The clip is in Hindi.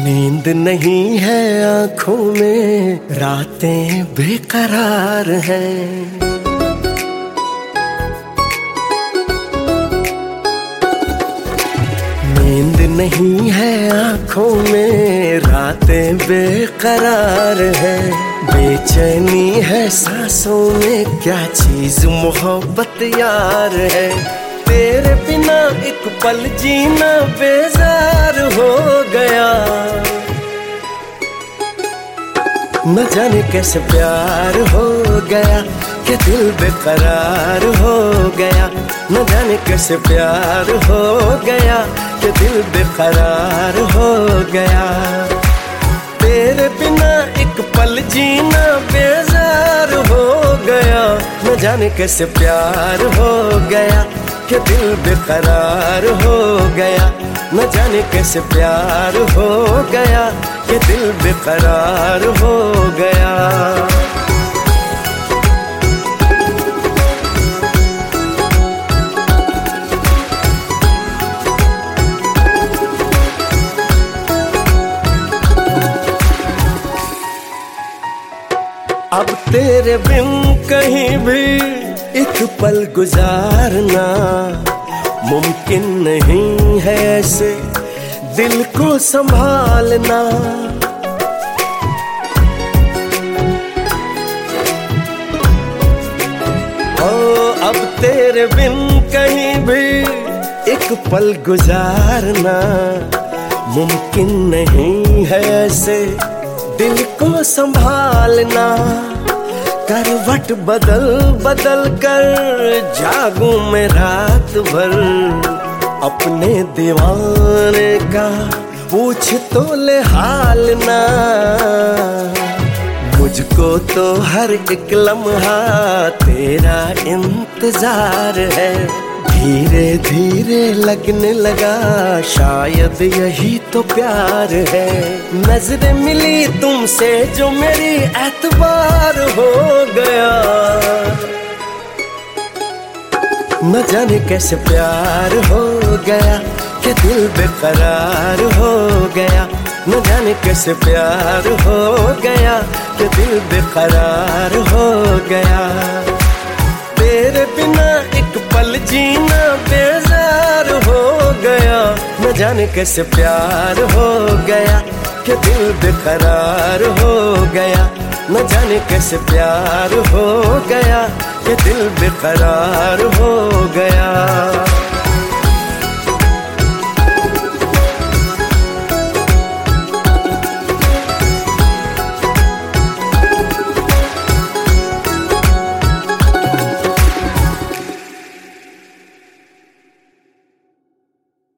नींद नहीं है आँखों में, रातें बेकरार हैं। नींद नहीं है आँखों में, रातें बेकरार हैं। बेचैनी है सांसों में, क्या चीज मोहब्बत यार है। तेरे बिना एक पल जीना बेजार हो गया। न जाने कैसे प्यार हो गया कि दिल बेकरार हो गया। न जाने कैसे प्यार हो गया कि दिल बेकरार हो गया। तेरे बिना एक पल जीना बेजार हो गया। न जाने कैसे प्यार हो गया कि दिल बेकरार हो गया। न जाने कैसे प्यार हो गया कि दिल बेकरार हो गया। अब तेरे बिन कहीं भी एक पल गुजारना मुमकिन नहीं है, ऐसे दिल को संभालना। ओ अब तेरे बिन कहीं भी एक पल गुजारना मुमकिन नहीं है, ऐसे दिल को संभालना। करवट बदल बदल कर जागूं मैं रात भर, अपने दीवाने का पूछ तो ले हाल ना। मुझको तो हर एक लम्हा तेरा इंतजार है। धीरे धीरे लगने लगा शायद यही तो प्यार है। नजरें मिली तुमसे जो मेरी एतबार हो गया। न जाने कैसे प्यार हो गया कि दिल बेकरार हो गया। न जाने कैसे प्यार हो गया कि दिल बेकरार हो गया। तेरे बिना एक पल जीना बेजार हो गया। न जाने कैसे प्यार हो गया कि दिल बेकरार हो गया। न जाने कैसे प्यार हो गया कि दिल बेकरार हो गया।